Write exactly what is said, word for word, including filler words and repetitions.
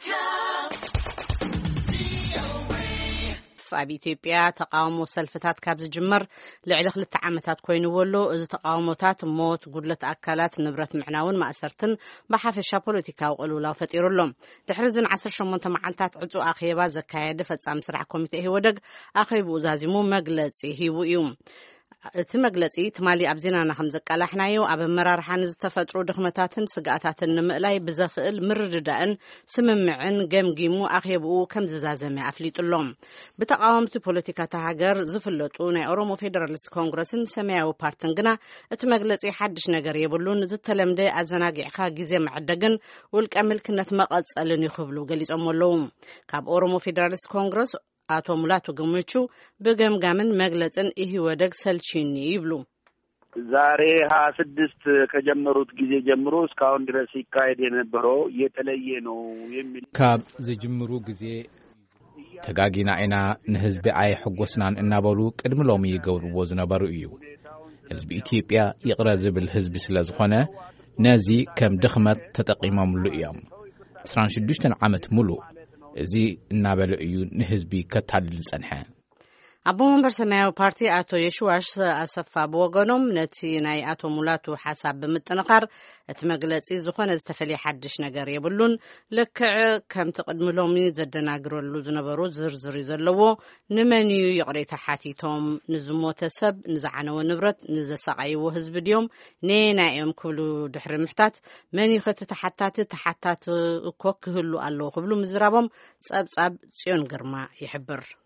ኣብ ኢትዮጵያ ተቃውሞ ሰልፍታት ካብ ዝጅመር ልዕሊ ክልተ ዓመታት ኮይኑ ወሎ እዚ ተቃውሞታት ሞት ጉድለት ኣካላት ንብረት ምዕናውን ማእሰርትን ብሓፈሻ ፖለቲካዊ ቅልውላው ፈጢሩሎም ድሕሪ ዝን ዓሰርተ ሸሞንተ መዓልታት ዕፁ ኣኼባ ዘካየደ ፈጻሚ ስራሕ ኮሚቴ ህወደግ ኣኼቡ ዛዚሙ መግለጺ ሂቡ እዩ እቲ መግለጺ ትማሊ ኣብ ዜናና ከም ዘቃላሕናዮ ኣብ መራርሓን ዝተፈጥሩ ድኽመታትን ስጋኣታትን ንምእላይ ብዘኽእል ምርድዳእን ስምምዕን ገምጊሙ ኣኼብኡ ከም ዝዛዘመ ኣፍሊጡሎም ብተቃወምቲ ፖለቲካታ ሃገር ዝፍለጡ ናይ ኦሮሞ ፌደራሊስት ኮንግረስን ሰማያዊ ፓርቲን ግና እቲ መግለጺ ሓድሽ ነገር የብሉን ዝተለምደ ኣዘናጊዕካ ግዜ መዕደግን ውልቀ ምልክነት መቐጸልን ይኽብሉ ገሊጾም ኣለዉ ካብ ኦሮሞ ፌደራሊስት ኮንግረስ አቶ ሙላቱ ገመቹ በገምጋምን መግለጽን ኢህወደግ ሰልቺኒ ይብሉ ዛሬ ሃያ ስድስት ከጀመሩት ጊዜ ጀምሮ እስካሁን ድረስ ይካሄድ የነበረው የተለየ ነው የሚል ካብ ዝጅምሩ ጊዜ ተጋጊና አይና ንህዝቢ አይ ሕጎስናን እናበሉ ቅድም ሎሚ ይገብርዎ ዝነበሩ እዩ ህዝቢ ኢትዮጵያ ይቅረ ዝብል ህዝቢ ስለዝኾነ ነዚ ከም ድኽመት ተጠቂሞምሉ እዮም አስራ ስድስት ዓመት ሙሉ እዚ እናበለ እዩ ንህዝቢ ከታልል ጸንሐ አቦ መንበር ሰማያዊ ፓርቲ አቶ የሽዋሽ አሰፋ በወገኖም ነቲ ናይ አቶ ሙላቱ ሐሳብ ብምጥንኻር እቲ መግለጺ ዝኾነ ዝተፈልየ ሓድሽ ነገር የብሉን ልክዕ ከም ተቀድምሎም ዘደናግረሉ ዝነበሩ ዝርዝር ዘለዎ ንመንዩ ይቕሬታ ሓቲቶም ንዝሞተ ሰብ ንዝዓነወ ንብረት ንዘሰቃይዎ ህዝቢ ድዮም ነናዮም ክብሉ ድሕሪ ምሕታት መን ይኸት ተሓታቲ ተሓታቲ እኮ ክህሉ ኣለዎ ክብሉ ምዝራቦም ጸብጻብ ጽዮን ግርማ ይሕብር